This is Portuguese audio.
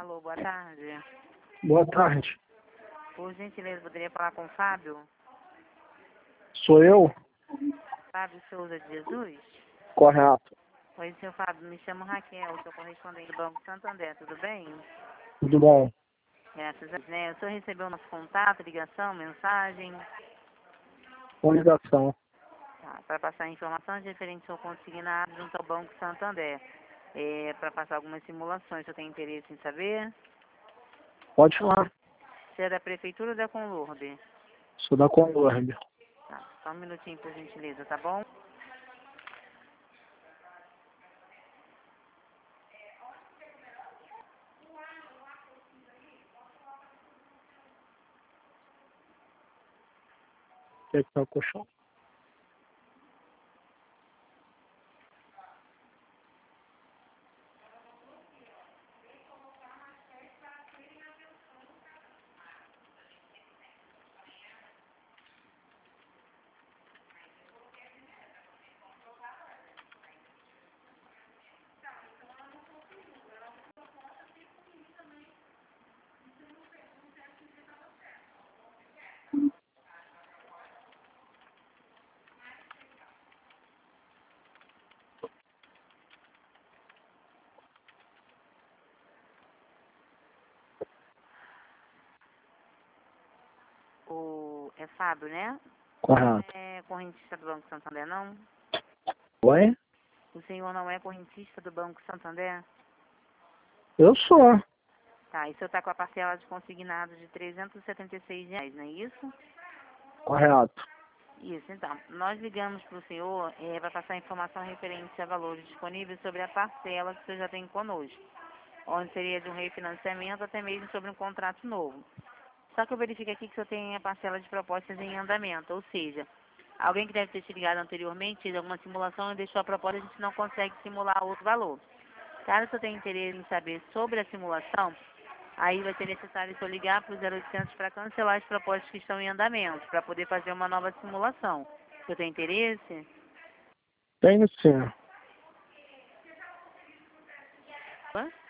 Alô, boa tarde. Boa tarde. Por gentileza, poderia falar com o Fábio? Sou eu? Fábio Souza de Jesus? Correto. Oi, seu Fábio, me chamo Raquel, sou correspondente do Banco Santander, tudo bem? Tudo bom? Graças a Deus, né? O senhor recebeu nosso contato, ligação, mensagem? Com ligação. Tá, para passar informações referentes ao consignado junto ao Banco Santander. Para passar algumas simulações, eu tenho interesse em saber? Pode falar. Você é da Prefeitura ou da Conlurb? Sou da Conlurb. Tá, só um minutinho, por gentileza, tá bom? Quer que tá o colchão? É Fábio, né? Correto. É correntista do Banco Santander, não? Oi? O senhor não é correntista do Banco Santander? Eu sou. Tá, e o senhor está com a parcela de consignado de R$ 376, não é isso? Correto. Isso, então. Nós ligamos para o senhor para passar informação referente a valores disponíveis sobre a parcela que o senhor já tem conosco, onde seria de um refinanciamento até mesmo sobre um contrato novo. Só que eu verifico aqui que o senhor tem a parcela de propostas em andamento, ou seja, alguém que deve ter te ligado anteriormente, fez alguma simulação e deixou a proposta, a gente não consegue simular outro valor. Caso o senhor tenha interesse em saber sobre a simulação, aí vai ser necessário o senhor ligar para o 0800 para cancelar as propostas que estão em andamento, para poder fazer uma nova simulação. O senhor tem interesse? Tenho sim. Hã?